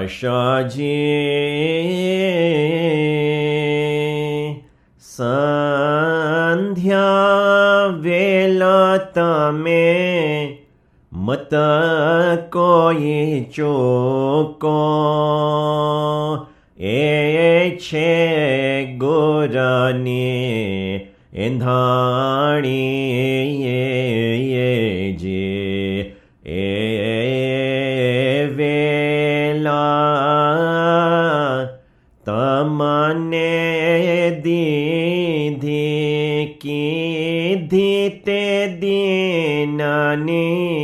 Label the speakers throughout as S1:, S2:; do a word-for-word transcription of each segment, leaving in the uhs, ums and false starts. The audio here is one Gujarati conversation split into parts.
S1: આશાજી સંધ્યા વેલા તમે મત કોઈ ચોકો એ છે ગોરાની એંધાણી જે એ વેલા તમને દીધી કીધી તે દીનાની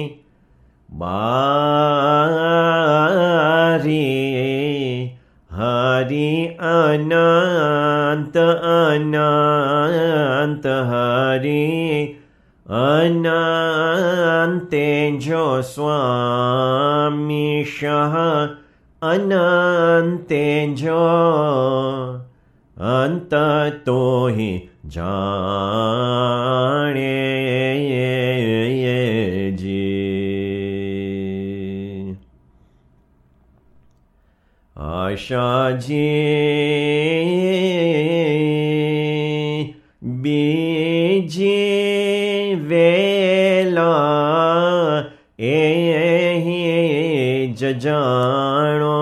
S1: બારી હરી અનંત અનંત હરી અનંતે જો સ્વામી શહ અનંતે જો અંત તો હિ જાણે જી આશાજી બીજી વેલા એ જજાણો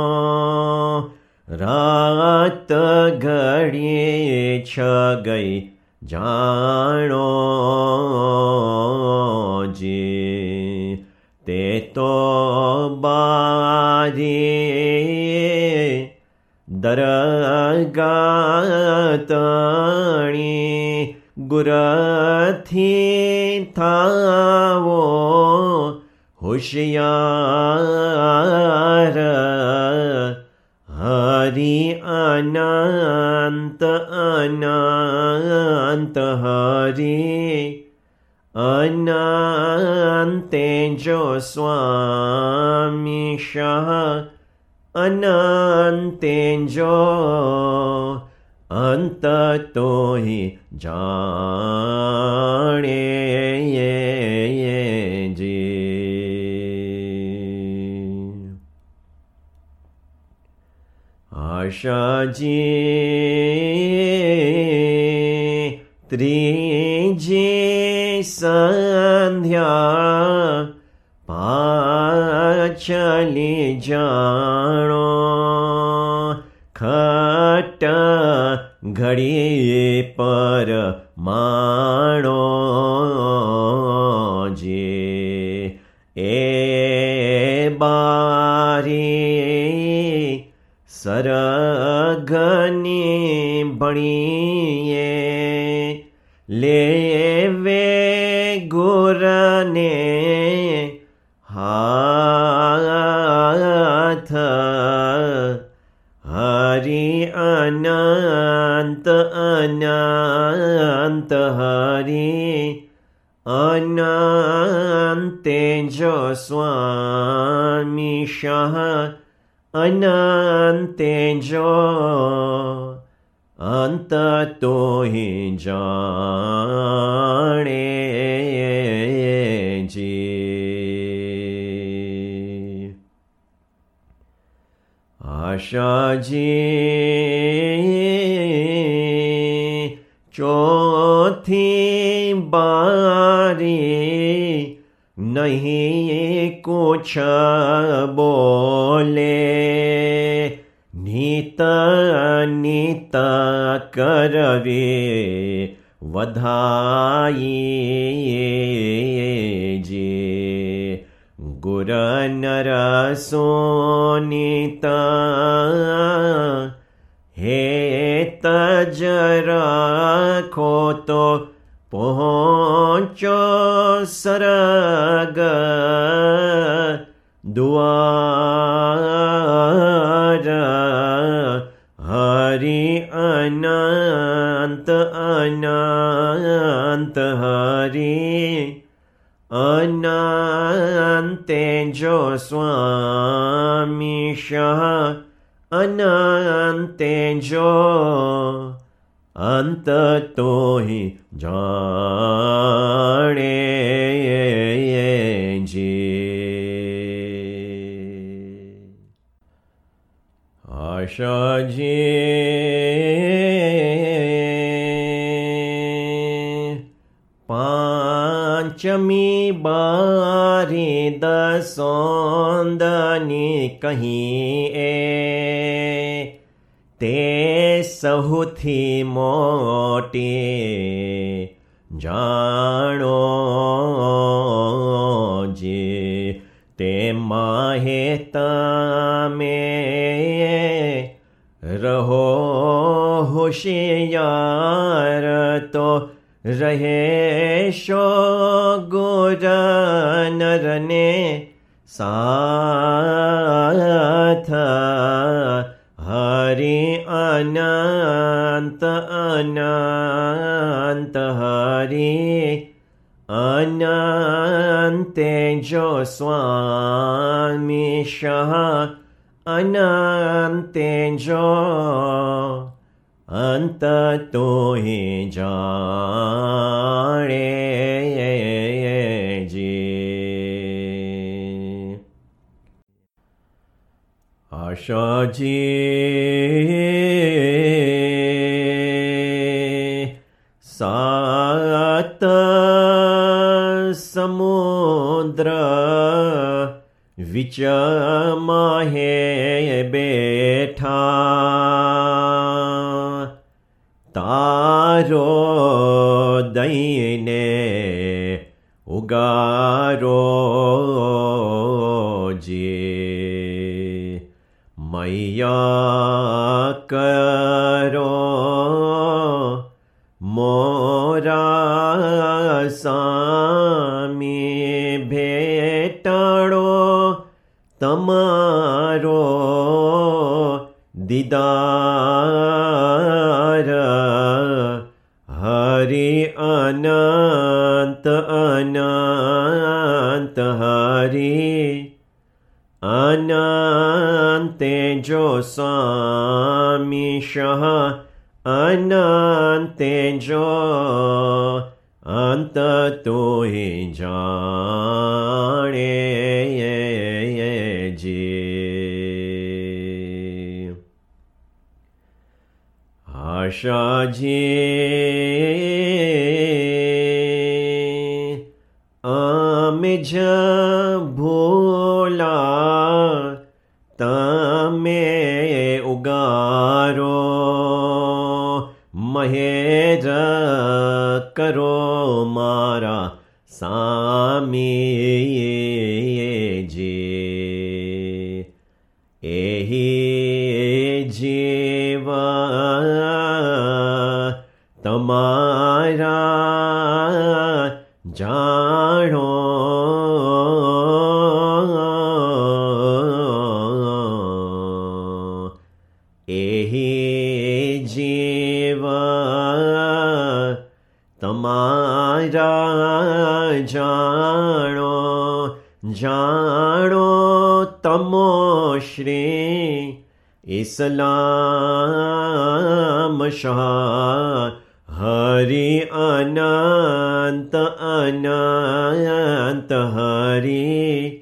S1: રાત ઘડીએ છ ગઈ જાણો જી તે તો બારી દરગાતણી ગુરથી થાવો હોશિયાર હરી અનંત અનંત હરી અનંતે જો સ્વામી શહ અનંતે જો અંત તો હિ જાણે જી આશાજી ત્રીજી સંધ્યા પાછલી જાણો ખટ ઘડીએ પર માણો જે એ બારી સરગની ભણીએ લેવે ગુરને હાથ હરી અનંત અનંત હરી અનંતે જો સ્વામી શહ અનંતે જો અંત તો હિ જાણે જી આશાજી ચોથી બારી નહીં કુછ બોલે નીત નીત કરવે વધાઈ જે ગુર નર સોનિતા હે તજ રાખો તો પહોંચો સરગ દ્વાર હરિ અનંત અનંત હરિ અનંતે જો સ્વામી શહ અનંતે જો અંત તો હિ જાણે જી આશાજી પાંચમી બારી દસોંદની કહી એ તે સહુથી મોટી જાણો જે તે માહે તમે રહો હોશિયાર તો રહેશો ગુર નરને સાથ હરિ અનંત અનંત હરિ અનંતે જો સ્વામી શાહ અનંતે જો અંત તો હે જાણે જે આશાજી સાત સમુદ્ર વિચમાં હે બેઠા તારો દઈને ઉગારો જે મૈયા કરો મોરા સામી ભેટાડો તમારો દીદાર હરિ અનંત અનંત હરિ અનંતે જો સ્વામી શાહ અનંતે જો અંત તો હે જાણે જે આશાજી અમે જ ભોલા તમે ઉગારો મહેર કરો મારા સામી જે એહી જીવા તમારા જાણો એહી જીવા તમારા જાણો જાણો તમો શ્રી ઇસ્લામ શાહ હરિ અનંત અનંત હરિ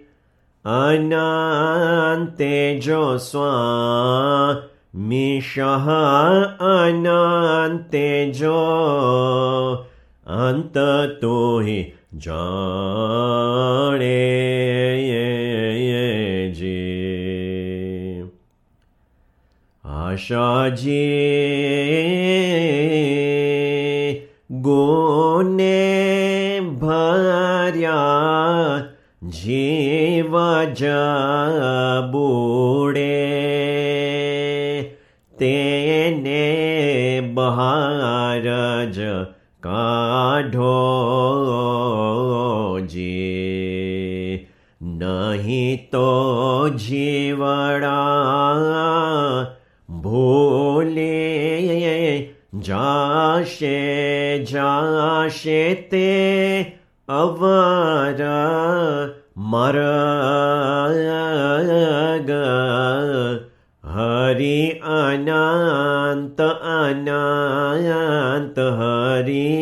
S1: અનંતે જો સ્વામી શાહ અનંતે જો અંત તો હે જાણે જે આશાજી ગુને ભર્યા જીવ જબુડે તેને બહાર જ કાઢો જે નહીં તો જીવડા ભૂલે જાશે જાશે તે અવર મરગ હરિ અનંત અનંત હરિ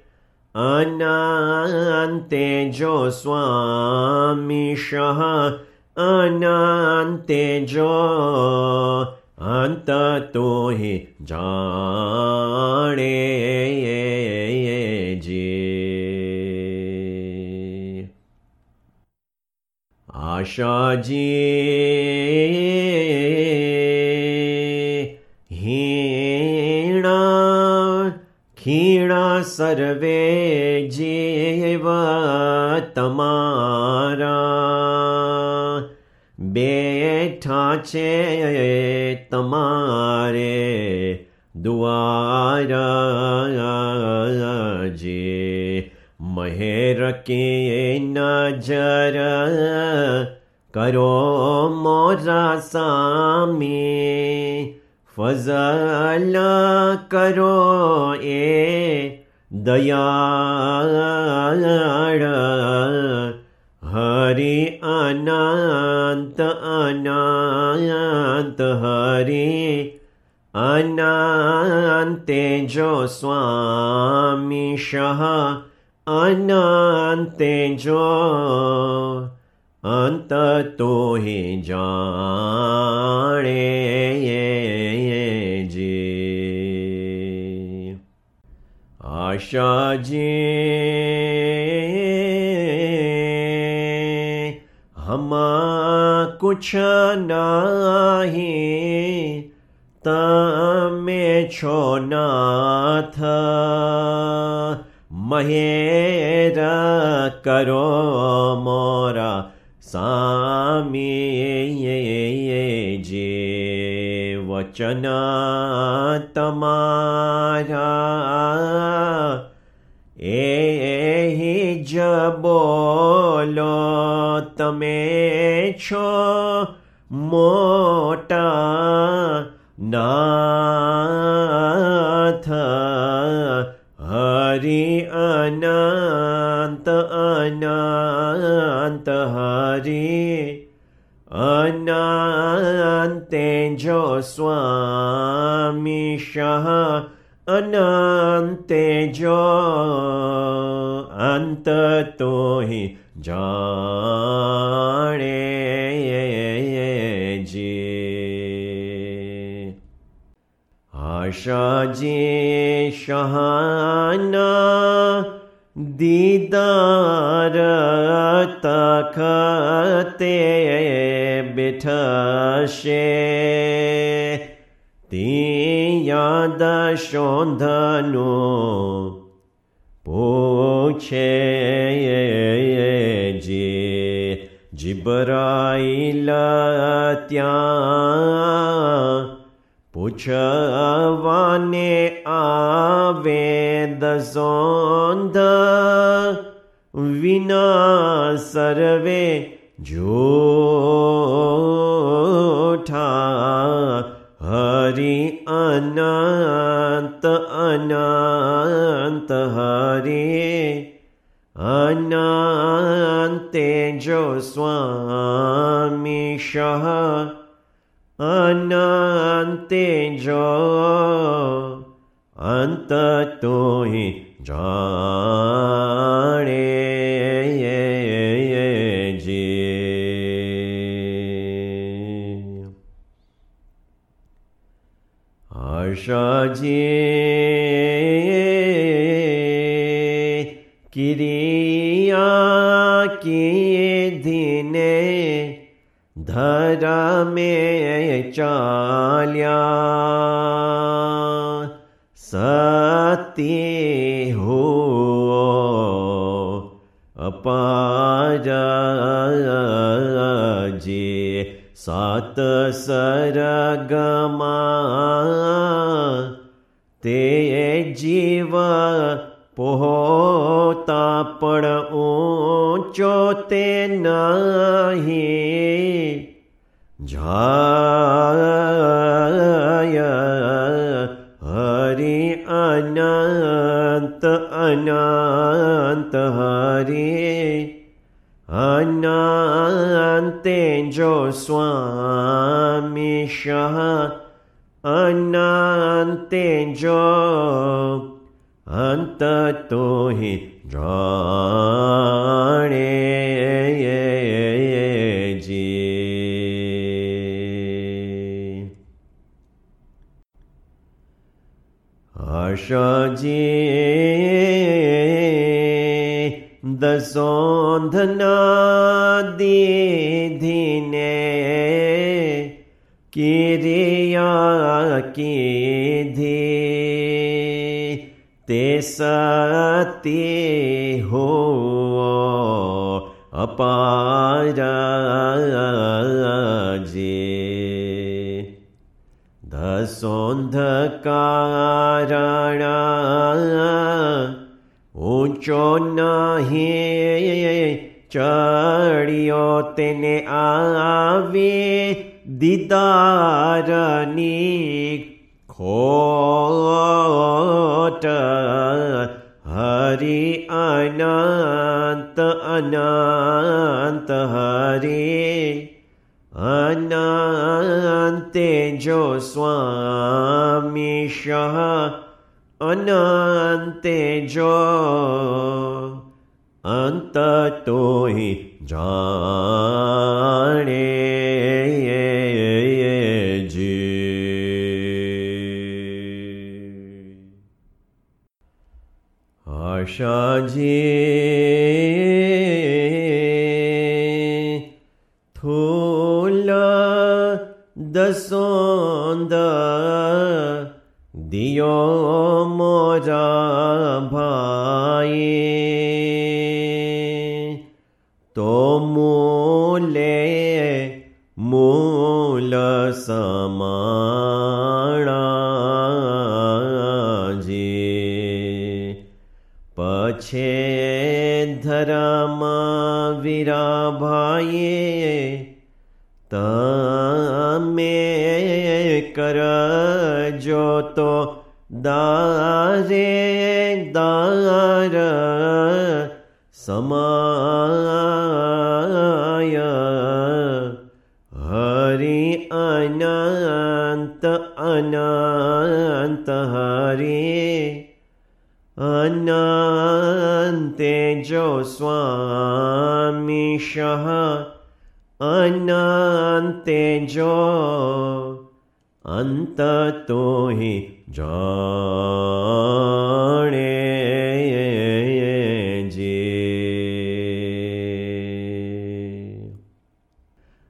S1: અનંતે જો સ્વામી શાહ અનંતે જો અંત તુહિ જાણે જે. આશાજી હીણા ખીણા સર્વે જીવ તમારા, બેઠા છે તમારે દ્વારા જે. મહેર કે નજર કરો મોરા સામે, ફઝલ કરો એ દયાળ. હરિ અનંત અનંત હરિ અનંતે જો સ્વામી શહ અનંતે જો. અંત તુહિ જાણે જે. આશાજી હમા કુછ નહીં, તમે છો નાથ. મહેર કરો મોરા સામી જે. વચન તમારા એ જ બોલો, તમે છો મોટા નાથ. હરિ અનંત અનંત હરિ અનંતે જો સ્વામી શહ અનંતે જો. અંત તુહિ જાણે જે. આશાજી શહાના દીદાર તખતે બેઠશે, તિયાદ શોધનું પૂછે જે. જિબ્રાઈલ ત્યાં પૂછવાને આવે દસોંધ, વિના સર્વે જૂઠા. હરિ અનંત અનંત હરિ અનંતે જો સ્વામી શહ અનંતે જો. અંત તુહિ જાણે જે. આશાજી કિરિયા કીધીને ધરમે ચાલ્યા, સતી હો અપાર જે. સાત સરગમાં તે જીવ પોતા પણ ઊંચો તે નહીં જાય. હરિ અનંત અનંત હરિ અનંતે જો સ્વામી શહ અનંતે જો. અંત તુહિ જાણે જે. હર્ષજી દસોંધના દીધીને કિરિયા કીધી તે સતી હો અપારજી દસોંધકારણા ઊંચો નહીં ચડ્યો તેને આવી દીદારની ખોટ હરિ અનંત અનંત હરિ અનંતે જો સ્વામી શહ અનંતે જો અંત તોહિ જાણે આશાજી થૂલ દસોંદ દિયો મોરા ભાઈ તો મૂલે મૂલ સમાણાજી પછે ધરમ વીરા ભાઈએ તમે કરજો તો દારે દાર સમાય હરિ અનંત અનંત હરિ અનંતે જો સ્વામી શહ અનંતે જો અંત તોહિ જા